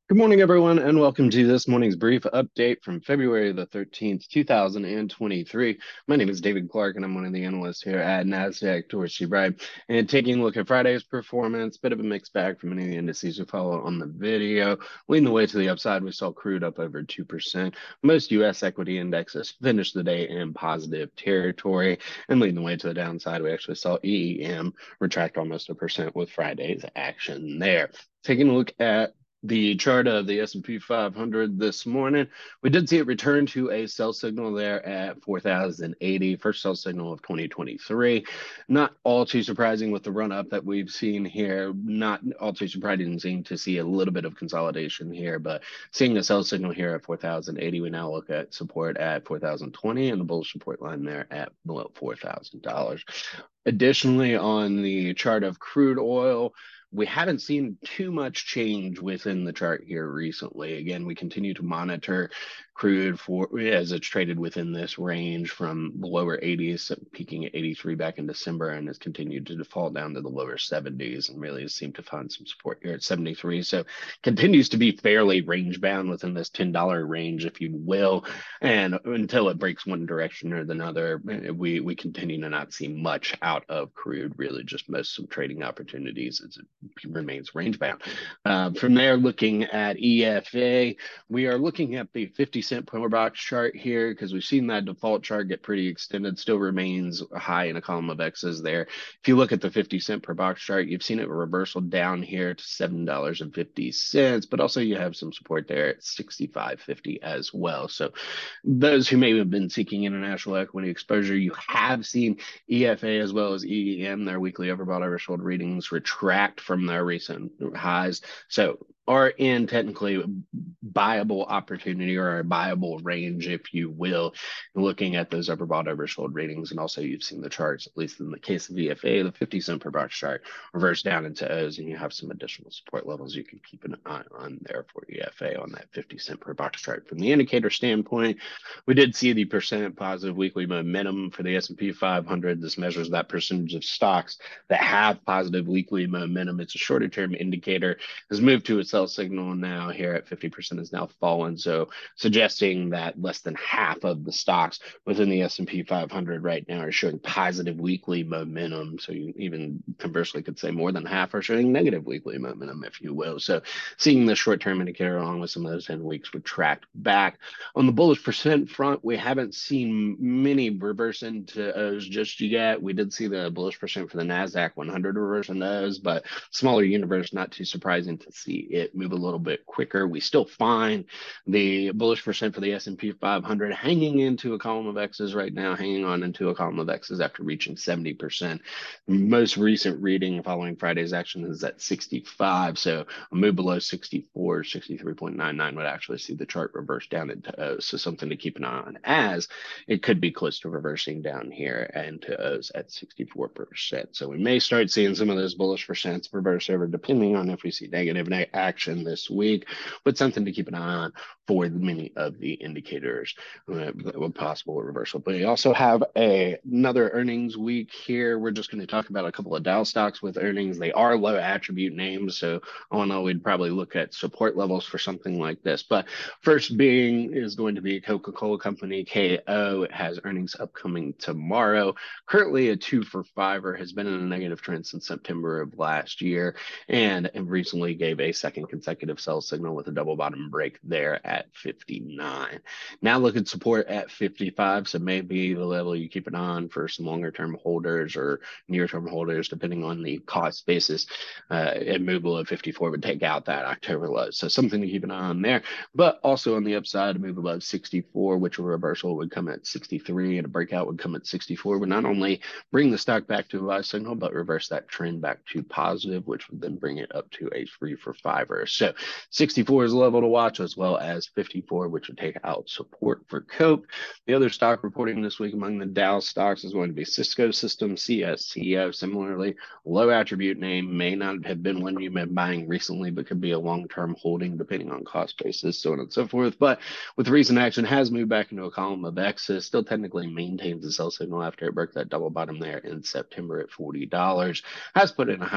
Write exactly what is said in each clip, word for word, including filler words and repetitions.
Good morning, everyone, and welcome to this morning's brief update from February the thirteenth, two thousand twenty-three. My name is David Clark, and I'm one of the analysts here at NASDAQ Dorsey Bride. And taking a look at Friday's performance, bit of a mixed bag for many of the indices we follow on the video. Leading the way to the upside, we saw crude up over two percent. Most U S equity indexes finished the day in positive territory. And leading the way to the downside, we actually saw E E M retract almost a percent with Friday's action there. Taking a look at the chart of the S and P five hundred this morning, we did see it return to a sell signal there at four thousand eighty, first sell signal of twenty twenty-three. Not all too surprising with the run up that we've seen here. Not all too surprising to see a little bit of consolidation here, but seeing a sell signal here at four thousand eighty, we now look at support at four thousand twenty and the bullish support line there at below four thousand dollars. Additionally, on the chart of crude oil, we haven't seen too much change within the chart here recently. Again, we continue to monitor crude for as it's traded within this range from the lower eighties, peaking at eighty-three back in December, and has continued to fall down to the lower seventies and really has seemed to find some support here at seventy-three. So continues to be fairly range bound within this ten dollar range, if you will. And until it breaks one direction or the other, we, we continue to not see much out of crude, really just most some trading opportunities as it remains range bound. Uh, from there, looking at E F A, we are looking at the fifty cent per box chart here because we've seen that default chart get pretty extended, still remains high in a column of X's there. If you look at the fifty cent per box chart, you've seen it reversal down here to seven dollars and fifty cents, but also you have some support there at sixty-five fifty as well. So those who may have been seeking international equity exposure, you have seen E F A as well as E E M, their weekly overbought oversold readings, retract from their recent highs. So are in technically buyable opportunity or a buyable range, if you will, looking at those overbought oversold ratings. And also you've seen the charts, at least in the case of E F A, the fifty cent per box chart reverse down into O's, and you have some additional support levels you can keep an eye on there for E F A on that fifty cent per box chart. From the indicator standpoint, we did see the percent positive weekly momentum for the S and P five hundred. This measures that percentage of stocks that have positive weekly momentum. It's a shorter term indicator, has moved to a sell signal now here at fifty percent has now fallen. So suggesting that less than half of the stocks within the S and P five hundred right now are showing positive weekly momentum. So you even conversely could say more than half are showing negative weekly momentum, if you will. So seeing the short term indicator along with some of those ten weeks retract back. On the bullish percent front, we haven't seen many reverse into O's just yet. We did see the bullish percent for the NASDAQ one hundred reverse into O's, but smaller universe, not too surprising to see it move a little bit quicker. We still find the bullish percent for the S and P five hundred hanging into a column of X's right now, hanging on into a column of X's after reaching seventy percent. Most recent reading following Friday's action is at sixty-five. So a move below sixty-four, sixty-three point nine nine would actually see the chart reverse down into O's. So something to keep an eye on, as it could be close to reversing down here into O's at sixty-four percent. So we may start seeing some of those bullish percents reverse over, depending on if we see negative action this week, but something to keep an eye on for many of the indicators uh, with possible reversal. But we also have a, another earnings week here. We're just going to talk about a couple of Dow stocks with earnings. They are low attribute names, so all in all, we'd probably look at support levels for something like this. But first being is going to be Coca-Cola Company, K O. It has earnings upcoming tomorrow. Currently a two for fiver, has been in a negative trend since September of last year, and recently gave a second consecutive sell signal with a double bottom break there at fifty-nine. Now look at support at fifty-five, so maybe the level you keep it on for some longer term holders or near term holders, depending on the cost basis. Uh, and move below fifty-four would take out that October low. So something to keep an eye on there. But also on the upside, a move above sixty-four, which a reversal would come at sixty-three, and a breakout would come at sixty-four, would not only bring the stock back to a buy signal, but reverse that trend back to positive, which would then bring it up to a three for fiver. So sixty-four is a level to watch, as well as fifty-four, which would take out support for Coke. The other stock reporting this week among the Dow stocks is going to be Cisco Systems, C S C O. Similarly, low attribute name, may not have been one you've been buying recently, but could be a long-term holding depending on cost basis, so on and so forth. But with recent action, has moved back into a column of X's, still technically maintains the sell signal after it broke that double bottom there in September at forty dollars. Has put in a higher bottom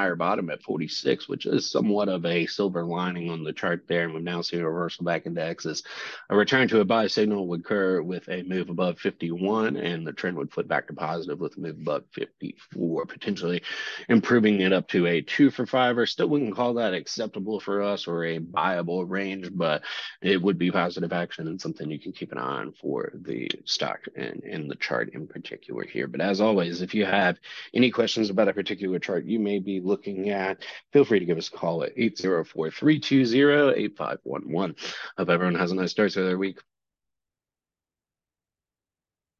bottom at forty-six, which is somewhat of a silver lining on the chart there. And we've now seen a reversal back into X's. A return to a buy signal would occur with a move above fifty-one, and the trend would flip back to positive with a move above fifty-four, potentially improving it up to a two for five, or still wouldn't call that acceptable for us or a buyable range, but it would be positive action and something you can keep an eye on for the stock and in the chart in particular here. But as always, if you have any questions about a particular chart you may be looking at, feel free to give us a call at eight zero four, three two zero, eight five one one. Hope everyone has a nice start to their week.